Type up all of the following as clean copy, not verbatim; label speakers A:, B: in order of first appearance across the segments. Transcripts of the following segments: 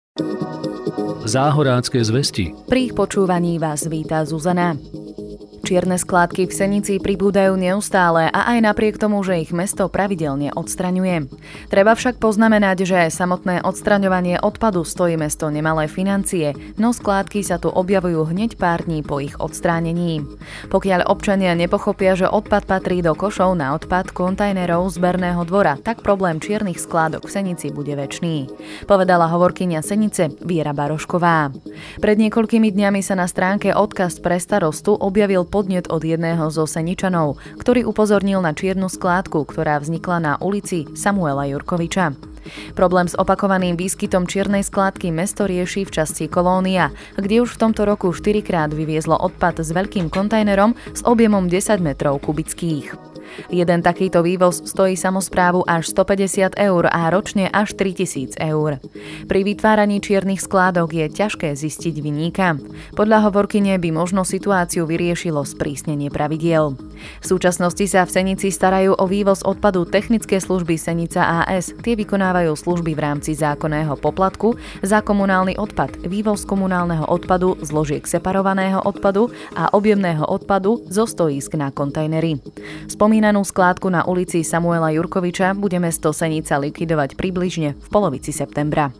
A: Záhorácké zvesti.
B: Pri ich počúvaní vás víta Zuzana. Čierne skládky v Senici pribúdajú neustále a aj napriek tomu, že ich mesto pravidelne odstraňuje. Treba však poznamenať, že samotné odstraňovanie odpadu stojí mesto nemalé financie, no skládky sa tu objavujú hneď pár dní po ich odstránení. Pokiaľ občania nepochopia, že odpad patrí do košov na odpad kontajnerov zberného dvora, tak problém čiernych skládok v Senici bude večný, povedala hovorkyňa Senice Viera Barošková. Pred niekoľkými dňami sa na stránke Odkaz pre starostu objavil podnet od jedného zo Seničanov, ktorý upozornil na čiernu skládku, ktorá vznikla na ulici Samuela Jurkoviča. Problém s opakovaným výskytom čiernej skládky mesto rieši v časti Kolónia, kde už v tomto roku 4-krát vyviezlo odpad s veľkým kontajnerom s objemom 10 metrov kubických. Jeden takýto vývoz stojí samosprávu až 150 eur a ročne až 3000 eur. Pri vytváraní čiernych skládok je ťažké zistiť viníka. Podľa hovorkyne by možno situáciu vyriešilo sprísnenie pravidiel. V súčasnosti sa v Senici starajú o vývoz odpadu technické služby Senica AS. Tie vykonávajú služby v rámci zákonného poplatku za komunálny odpad, vývoz komunálneho odpadu, zložiek separovaného odpadu a objemného odpadu zo stojísk na kontajnery. Spomínanú skládku na ulici Samuela Jurkoviča bude mesto Senica likvidovať približne v polovici septembra.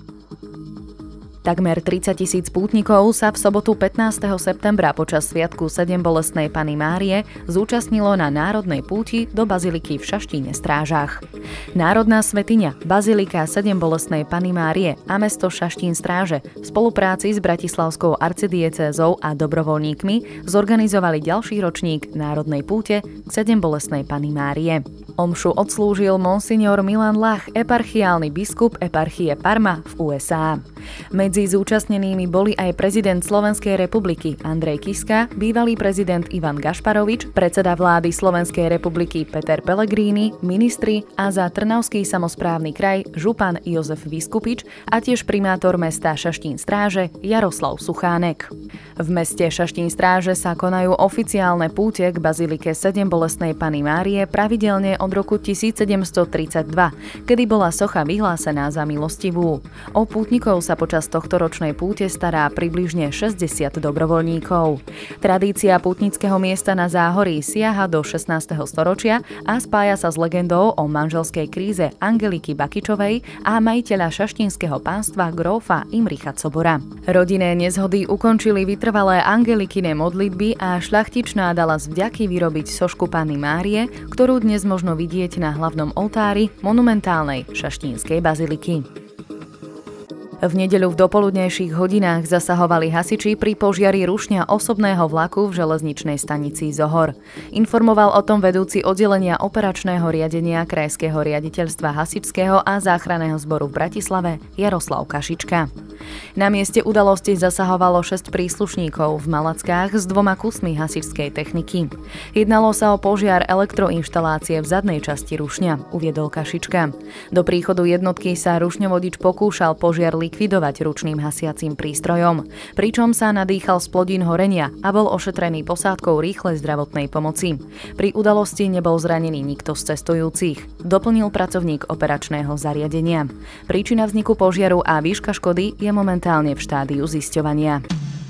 B: Takmer 30 000 pútnikov sa v sobotu 15. septembra počas sviatku Sedembolestnej Panny Márie zúčastnilo na národnej púti do baziliky v Šaštíne Strážach. Národná svätyňa Bazilika Sedembolestnej Panny Márie a mesto Šaštín Stráže v spolupráci s bratislavskou arcidiecézou a dobrovoľníkmi zorganizovali ďalší ročník národnej púte k Sedembolestnej Panny Márie. Omšu odslúžil monsignor Milan Lach, eparchiálny biskup eparchie Parma v USA. Medzi zúčastnenými boli aj prezident Slovenskej republiky Andrej Kiska, bývalý prezident Ivan Gašparovič, predseda vlády Slovenskej republiky Peter Pellegrini, ministri a za Trnavský samosprávny kraj župan Jozef Viskupič a tiež primátor mesta Šaštín Stráže Jaroslav Suchánek. V meste Šaštín Stráže sa konajú oficiálne púte k bazilike Sedembolestnej Panny Márie pravidelne od roku 1732, kedy bola socha vyhlásená za milostivú. O pútnikov sa počas tohto ročnej púte stará približne 60 dobrovoľníkov. Tradícia pútnického miesta na Záhorí siaha do 16. storočia a spája sa s legendou o manželskej kríze Angeliky Bakičovej a majiteľa šaštínskeho pánstva grófa Imricha Cobora. Rodinné nezhody ukončili vytrvalé Angelikine modlitby a šľachtičná dala z vďaky vyrobiť sošku Panny Márie, ktorú dnes možno vidieť na hlavnom oltári monumentálnej šaštínskej baziliky. V nedeľu v dopoludnejších hodinách zasahovali hasiči pri požiari rušňa osobného vlaku v železničnej stanici Zohor. Informoval o tom vedúci oddelenia operačného riadenia Krajského riaditeľstva hasičského a záchranného zboru v Bratislave Jaroslav Kašička. Na mieste udalosti zasahovalo 6 príslušníkov v Malackách s 2 kusmi hasičskej techniky. Jednalo sa o požiar elektroinštalácie v zadnej časti rušňa, uviedol Kašička. Do príchodu jednotky sa rušňovodič pokúšal požiar likvidovať ručným hasiacím prístrojom, pričom sa nadýchal z plodín horenia a bol ošetrený posádkou rýchlej zdravotnej pomoci. Pri udalosti nebol zranený nikto z cestujúcich, doplnil pracovník operačného zariadenia. Príčina vzniku požiaru a výška škody je momentálne v štádiu zisťovania.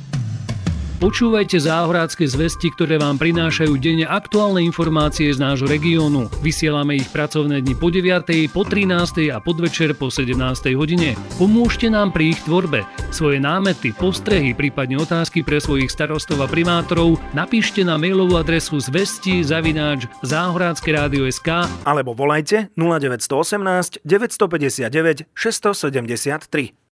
A: Počúvajte záhorácké zvesti, ktoré vám prinášajú denne aktuálne informácie z nášho regiónu. Vysielame ich pracovné dni po 9, po 13 a podvečer po 17 hodine. Pomôžte nám pri ich tvorbe. Svoje námety, postrehy, prípadne otázky pre svojich starostov a primátorov napíšte na mailovú adresu zvesti@záhorackeradio.sk
C: alebo volajte 0918 959 673.